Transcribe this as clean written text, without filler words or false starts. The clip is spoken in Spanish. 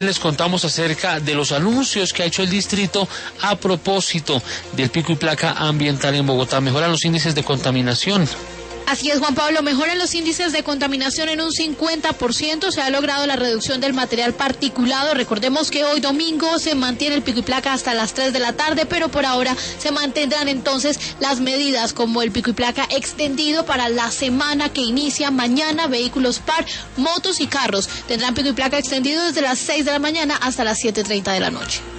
Les contamos acerca de los anuncios que ha hecho el distrito a propósito del pico y placa ambiental en Bogotá. Mejoran los índices de contaminación. Así es, Juan Pablo, mejoran los índices de contaminación en un 50%, se ha logrado la reducción del material particulado. Recordemos que hoy domingo se mantiene el pico y placa hasta las 3 de la tarde, pero por ahora se mantendrán entonces las medidas como el pico y placa extendido para la semana que inicia mañana. Vehículos par, motos y carros tendrán pico y placa extendido desde las 6 de la mañana hasta las 7:30 de la noche.